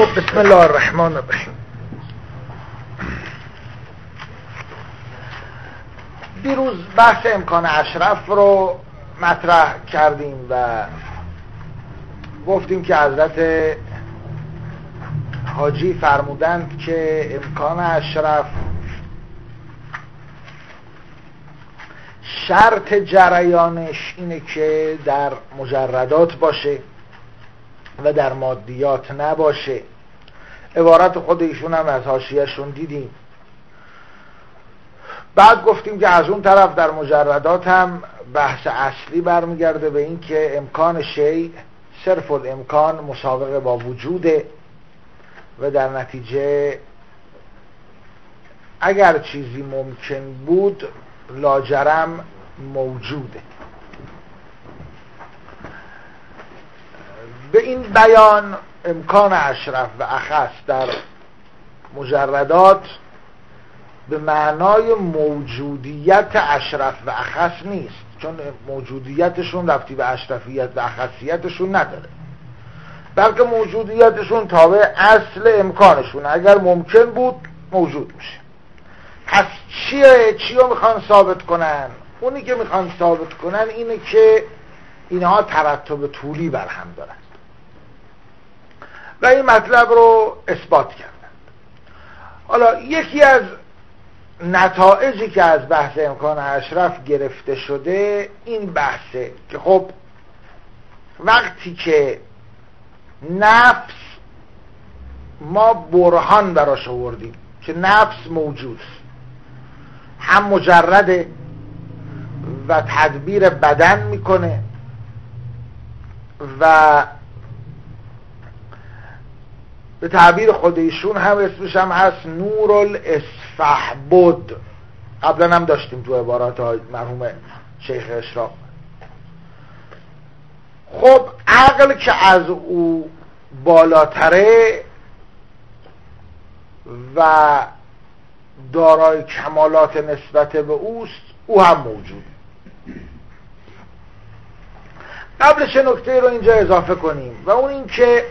خب بسم الله الرحمن الرحیم. دیروز بحث امکان اشرف رو مطرح کردیم و گفتیم که حضرت حاجی فرمودند که امکان اشرف شرط جریانش اینه که در مجردات باشه و در مادیات نباشه. عبارت خود ایشون هم از حاشیه‌شون دیدیم. بعد گفتیم که از اون طرف در مجردات هم بحث اصلی برمیگرده به این که امکان شیء صرف الامکان مساوق با وجوده و در نتیجه اگر چیزی ممکن بود لاجرم موجوده. به این بیان امکان اشرف و اخص در مجردات به معنای موجودیت اشرف و اخص نیست، چون موجودیتشون ربطی به اشرفیت و اخصیتشون نداره، بلکه موجودیتشون تابع اصل امکانشون. اگر ممکن بود موجود میشه. پس چی رو میخوان ثابت کنن؟ اونی که میخوان ثابت کنن اینه که اینها ترتب طولی بر هم دارن و این مطلب رو اثبات کردن. حالا یکی از نتایجی که از بحث امکان اشرف گرفته شده این بحثه که خب وقتی که نفس ما برهان براش آوردیم که نفس موجود هم مجرده و تدبیر بدن میکنه و به تعبیر خود ایشون هم اسمش هم هست نور الاسفحبد. قبلا هم داشتیم تو عبارات مرحوم شیخ اشراق. خب عقل که از او بالاتره و دارای کمالات نسبت به اوست، او هم موجود. قبلش نکته رو اینجا اضافه کنیم و اون این که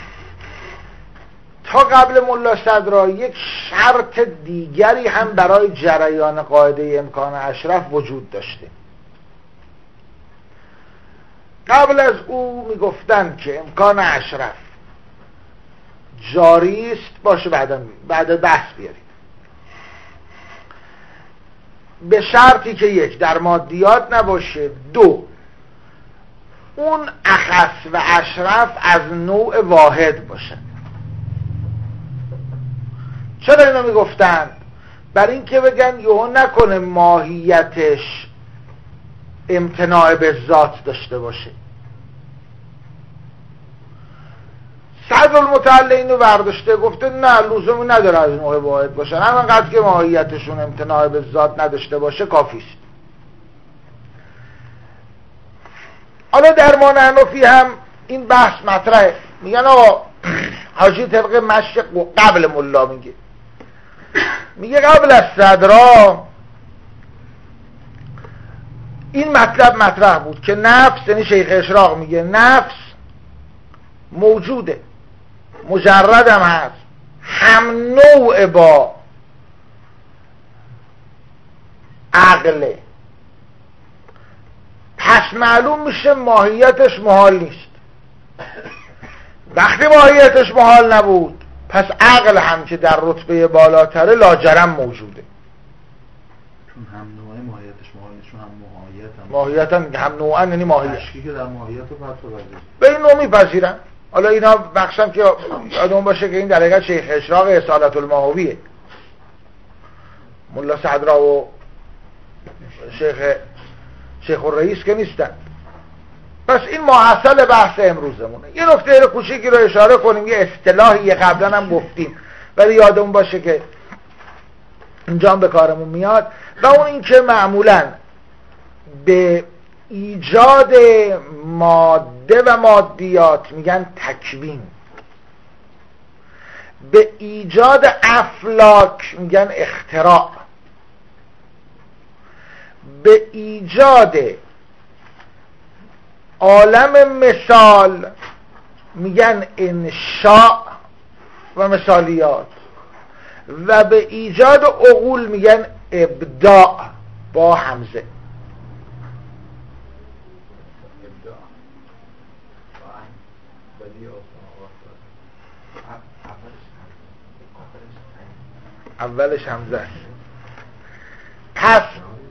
تا قبل ملا صدرا یک شرط دیگری هم برای جریان قاعده امکان اشرف وجود داشته. قبل از او میگفتن که امکان اشرف جاری است، باشه بعد بحث بیاریم، به شرطی که یک در مادیات نباشه، دو اون اخص و اشرف از نوع واحد باشه. چرا اینو میگفتن؟ برای اینکه بگن یهو نکنه ماهیتش امتناع به ذات داشته باشه. صدرالمتعلی اینو برداشته گفته نه لزومی نداره از نوع واحد باشن، همانقدر که ماهیتشون امتناع به ذات نداشته باشه کافیست. حالا در ما حنفی هم این بحث مطرحه. میگن آقا حاجی طبق مشق قبل ملا میگه قبل از صدرا این مطلب مطرح بود که نفس، یعنی شیخ اشراق میگه نفس موجوده، مجرد هم هست، هم نوع با عقله، پس معلوم میشه ماهیتش محال نیست. وقتی ماهیتش محال نبود پس عقل هم که در رتبه بالاتره لاجرم موجوده، چون هم نوعه ماهیتش محال نیست، چون هم ماهیت هم نوعا یعنی ماهیت اشکی که در ماهیت رو پس به این نوع میپذیرن. حالا اینا بخشم که یادمون باشه که این در حقیقت شیخ اشراق اصالت الماهویه، ملا صدرا و شیخ الرئیس که نیستن. پس این ماحصل بحث امروزمونه. یه نکته رو کوچیکی رو اشاره کنیم، یه اصطلاحی قبلا هم گفتیم ولی یادمون باشه که اینجا هم به کارمون میاد، و اون این که معمولا به ایجاد ماده و مادیات میگن تکوین، به ایجاد افلاک میگن اختراع، به ایجاد عالم مثال میگن انشاء و مثالیات و به ایجاد عقول میگن ابداع با همزه. اولش همزه است. پس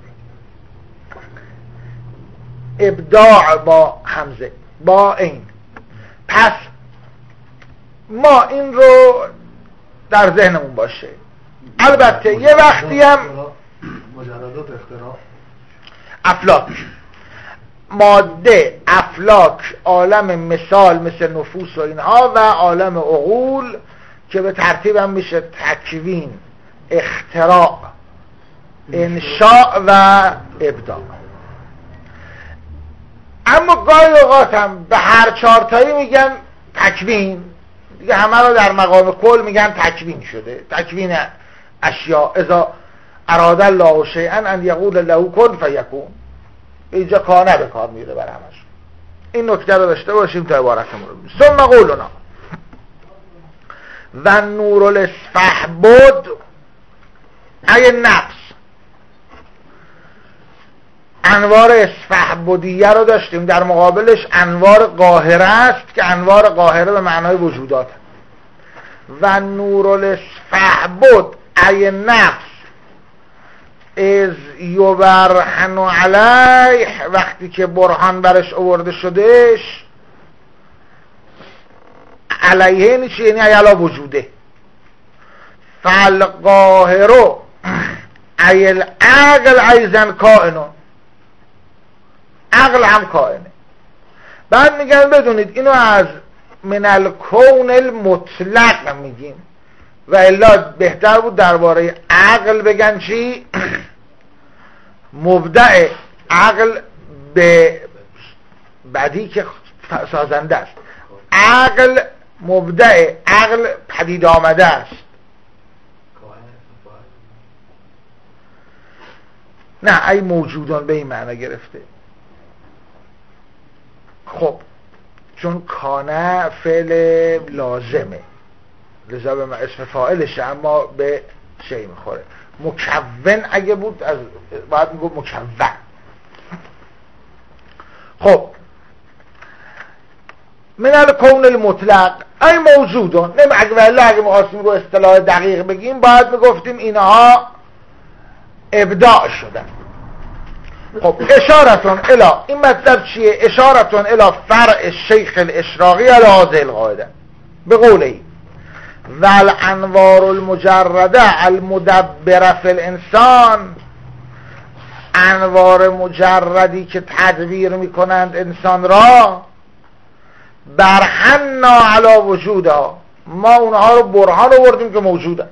ابداع با همزه با این. پس ما این رو در ذهنمون باشه. البته یه وقتی هم مجردات اختراع افلاک، ماده افلاک، عالم مثال مثل نفوس و اینها و عالم عقول که به ترتیب هم میشه تکوین، اختراع، انشاء و ابداع. اما گاهی اوقات هم به هر چارتایی میگن تکوین دیگه، همه رو در مقام کل میگن تکوین شده، تکوین اشیاء. اذا اراد الله شیئا ان یقول له کن فیکون. اینجا کانه به کار میره بر همش. این نکته رو داشته باشیم تا عبارتمون رو ببینیم. ثم قولنا و نور الاسفهبد ای نفس. انوار اسفهبدیه رو داشتیم، در مقابلش انوار قاهره است که انوار قاهره به معنای وجودات. و نور الاسفهبد ای نفس از یبرهن علیه، وقتی که برهان برش آورده شدهش، علیه نیچه یعنی ایلا وجوده. فالقاهرو ای العقل ایزن کائنون، عقل هم کائنه. بعد میگن بدونید اینو از من الکون المطلق میگیم و الا بهتر بود درباره عقل بگن چی؟ مبدع عقل به بدی که سازنده است. عقل مبدع، عقل پدید آمده است. نه ای موجودان به این معنی گرفته. خب چون کانه فعل لازمه لذا به اسم فاعلشه، اما به شی میخوره. مکون اگه بود از باید میگو مکون. خب من الکون المطلق ای موجودان. اگه میخواستیم رو اصطلاح دقیق بگیم باید میگفتیم اینها ابداع شدن. خب اشارتون الی، این مطلب چیه؟ اشارتون الی فرع الشیخ الاشراقی علی هذه القاعده به قوله ول انوار المجرده المدبره فی الانسان. انوار مجردی که تدبیر میکنند انسان را، برهنا علی وجودها، ما اونها رو برهان آوردیم که موجودن.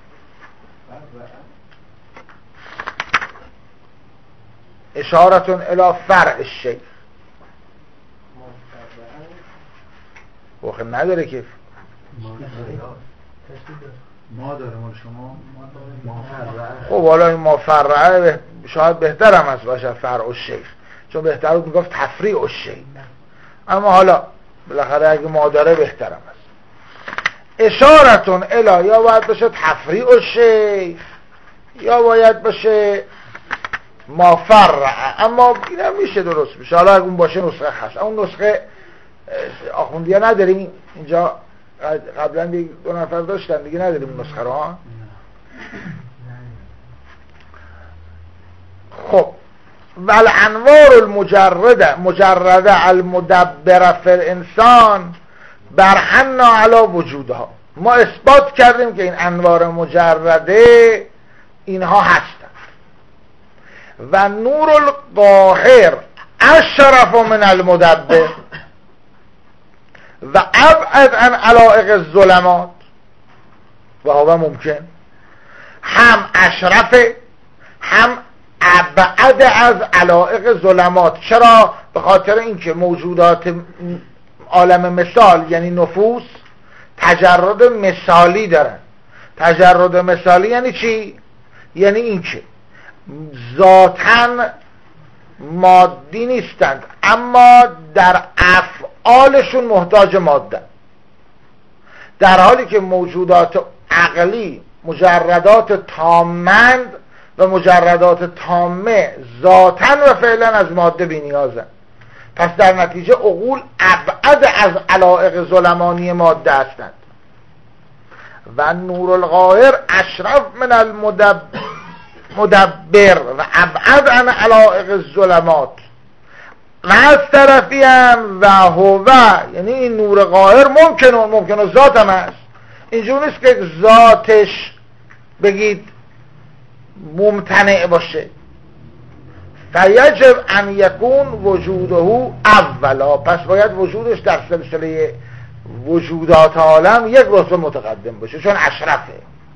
اشارتون الی فرع الشیء. واقع نداره که ما داره مال شما خب حالا این ما فرعه شاید بهترم از باشه فرع الشیخ، چون بهتر بود میگفت تفریع الشیء، اما حالا بالاخره اگه ما داره بهترم است. اشارتون الی یا باید باشه تفریع الشیخ یا باید باشه ما فرعه، اما اینم میشه درست میشه. حالا اگه اون باشه نسخه هست، اون نسخه آخوندی ها نداریم اینجا، قبلا دو نفر داشتن دیگه، نداریم اون نسخه رو ها. خب ول انوار المجرده المدبره فی الانسان برهنا علی وجودها. ما اثبات کردیم که این انوار مجرده اینها هستند. و نور القاهر اشرف من المدبر و ابعد عن علائق الظلمات و هو ممکن. هم اشرفه هم ابعد از علائق ظلمات. چرا؟ به خاطر اینکه موجودات عالم مثال یعنی نفوس تجرد مثالی دارن. تجرد مثالی یعنی چی؟ یعنی اینکه ذاتاً مادی نیستند اما در افعالشون محتاج ماده، در حالی که موجودات عقلی مجردات تامند و مجردات تامه ذاتن و فعلا از ماده بی‌نیازن. پس در نتیجه عقول ابعد از علایق ظلمانی ماده هستند. و نور القاهر اشرف من المدبر و ابعد عن علایق الظلمات. و از طرفی هم و هو، یعنی این نور قاهر ممکنه ذات هم هست. اینجور نیست که ذاتش بگید ممتنع باشه. فیجب ان یکون وجوده اولا، پس باید وجودش در سلسله وجودات عالم یک رتبه متقدم باشه، چون اشرفه.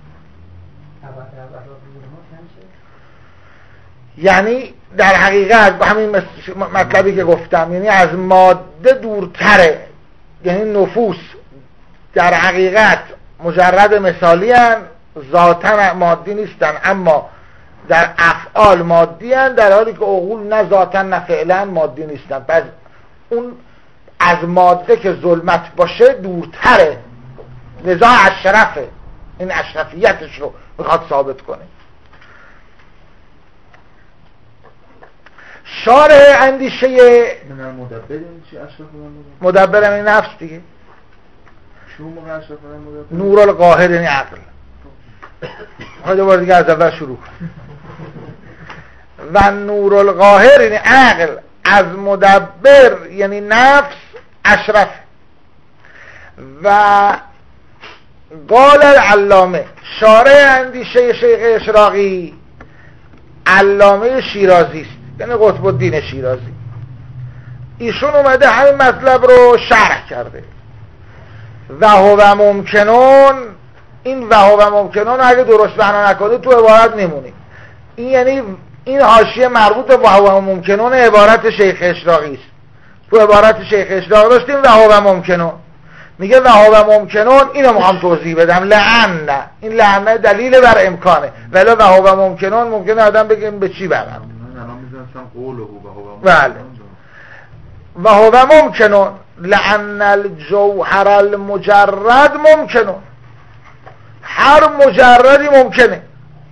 یعنی در حقیقت همین مطلبی که گفتم، یعنی از ماده دورتره. یعنی نفوس در حقیقت مجرد مثالی هن، ذاتن مادی نیستن، اما در افعال مادی هن، در حالی که عقول نه ذاتن نه فعلا مادی نیستن. پس اون از ماده که ظلمت باشه دورتره، لذا اشرفه. این اشرفیتش رو میخواد ثابت کنه. شارح اندیشه من المدبر این چی اشرف مدبر این نفس دیگه. چون موقع اشرف مدبر نور القاهر یعنی عقل. دوباره دیگه از اول شروع کن. و نور القاهر یعنی عقل از مدبر یعنی نفس اشرف. و قال العلامه، شارح اندیشه شیخ اشراقی علامه شیرازی است، یعنی قطب الدین شیرازی. ایشون اومده همین مطلب رو شرح کرده. و هو ممکنون، این و هو ممکنون اگه درست معنا نکنی تو عبارت نمونی. این یعنی این حاشیه مربوط به و هو ممکنون عبارت شیخ اشراقی است. تو عبارت شیخ اشراقی داشتیم و هو ممکنون، میگه و هو ممکنون. اینو میخوام توضیح بدم. لعن، این لعنه دلیل بر امکانه، ولی و هو ممکنون ممکنه آدم بگیم به چی برم. بله. و هو ممکنون لأن الجوهر المجرد ممکنون، هر مجردی ممکنه.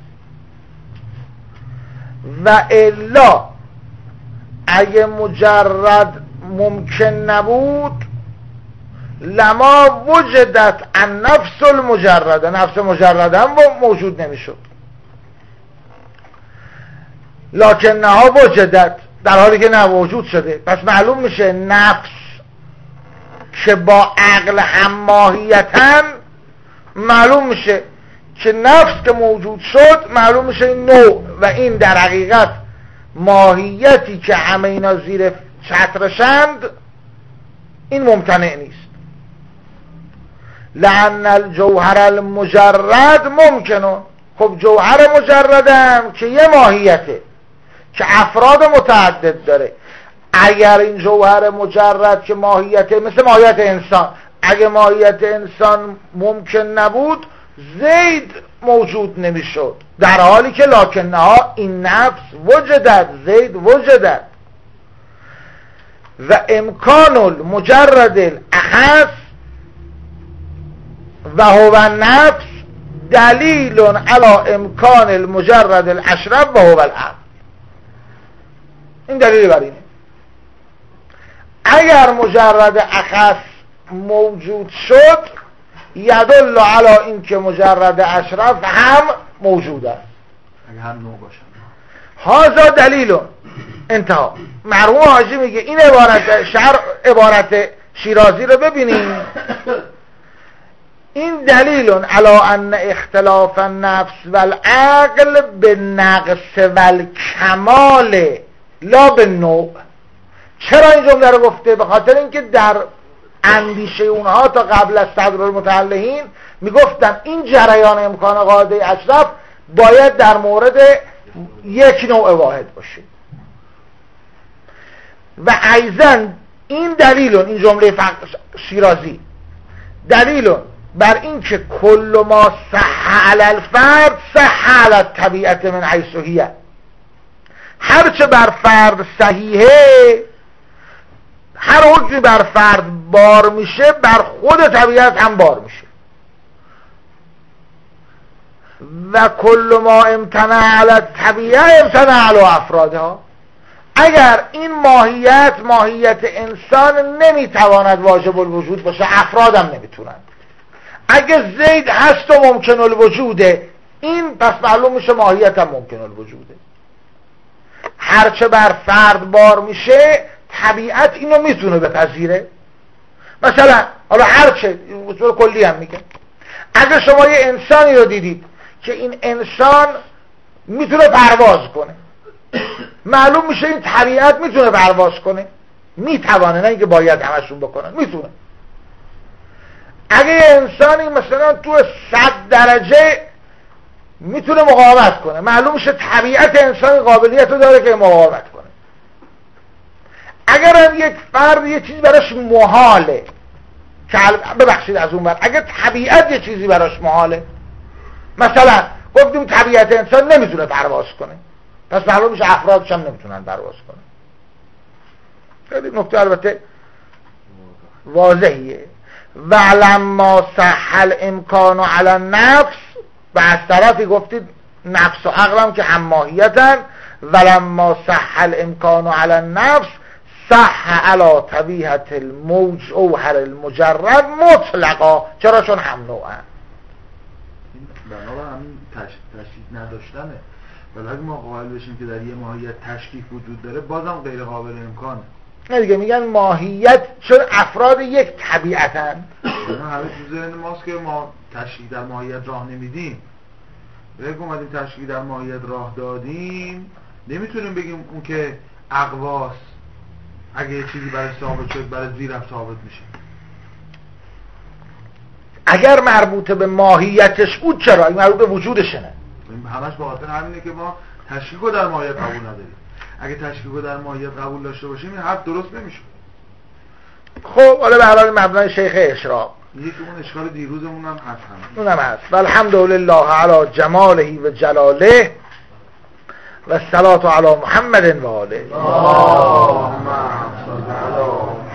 و الا اگه مجرد ممکن نبود لما وجدت النفس المجرده، نفس مجرد هم موجود نمیشد. لکنها وجدت، در حالی که نه وجود شده. پس معلوم میشه نفس که با عقل هم ماهیتن، معلوم میشه که نفس که موجود شد معلوم میشه این نوع و این در حقیقت ماهیتی که همه اینا زیر چترشند، این ممتنع نیست. لأن الجوهر المجرد ممکنه. خب جوهر مجردم که یه ماهیته که افراد متعدد داره. اگر این جوهر مجرد که ماهیته مثل ماهیت انسان، اگه ماهیت انسان ممکن نبود زید موجود نمیشد، در حالی که لکنها این نفس وجدت، زید وجدت. و امکان المجرد الاخص و هو النفس دلیل علی امکان المجرد الاشرف و هو العقل. این دلیل بر اینه اگر مجرد اخص موجود شد یدل علی این که مجرد اشرف هم موجود است، اگه هم نوع باشه. هذا دلیل. انتها. مرحوم حاجی میگه این عبارت شیرازی رو ببینیم. این دلیل علی ان اختلاف النفس والعقل بالنقص والکمال لا بالنوع. چرا این جمله رو گفته؟ به خاطر اینکه در اندیشه اونها تا قبل از صدر المتعلهین میگفتن این جریان امکان قاعده اشرف باید در مورد یک نوع واحد باشه. و ایضا این دلیل، این جمله شیرازی دلیل بر این که کل ما صح علی الفرد صح علی الطبیعت من حیث هی. هرچه بر فرد صحیحه، هر حکمی بر فرد بار میشه بر خود طبیعت هم بار میشه. و کل ما امتنع علی الطبیعه امتنع علی افرادها. اگر این ماهیت انسان نمیتواند واجب الوجود باشه، افرادم نمیتونند. اگه زید هست و ممکن الوجوده، این پس معلوم میشه ماهیت هم ممکن الوجوده. هرچه بر فرد بار میشه طبیعت اینو میتونه بپذیره. مثلا حالا هرچه اصول کلی هم میگه، اگه شما یه انسانی رو دیدید که این انسان میتونه پرواز کنه، معلوم میشه این طبیعت میتونه پرواز کنه، میتوانه، نه اینکه باید همشون بکنن، میتونه. اگه یه انسانی مثلا تو 100 درجه میتونه مقاومت کنه، معلوم میشه طبیعت انسان قابلیت رو داره که مقاومت کنه. اگر هم یک فرد یه چیزی براش محاله، که ببخشید از اون بر، اگر طبیعت یه چیزی براش محاله، مثلا گفتیم طبیعت انسان نمیتونه پرواز کنه، پس معلوم میشه افرادش هم نمیتونن پرواز کنه. خیلی نکته البته واضحیه. ولما صح الامکان علی النفس، و از طرفی گفتید نفس و عقلم که هم ماهیتن. ولما صح الامکان علی النفس صح علی طبیعت الموج اوهر المجرد مطلقا. چرا؟ چون هم نوعن. بنابرای همین تشکیک نداشتنه. ولی اگه ما قائل بشیم که در یه ماهیت تشکیک وجود داره، بازم غیر قابل امکانه. نه دیگه، میگن ماهیت چون افراد یک طبیعتن. همه تو ذهن ماست که ما تشکیک در ماهیت راه نمیدیم. اگه اومدیم تشکیک در ماهیت راه دادیم، نمیتونیم بگیم اون که اقواس اگه یه چیزی برای ثابت شد برای زیرم ثابت میشه. اگر مربوط به ماهیتش بود چرا؟ اگه مربوط به وجودشه نه. همش به خاطر همینه که ما تشکیک رو در ماهیت قبول نداریم. اگه تشکیک رو در ماهیت قبول داشته باشیم این حرف درست نمیشه. خب حالا به هر حال مبنای شیخ اشراق یکی اون اشکال دیروزمون هم هست. اونم هست. والحمدلله علی جماله و جلاله و الصلاة علی محمد و آله. اللهم صل علی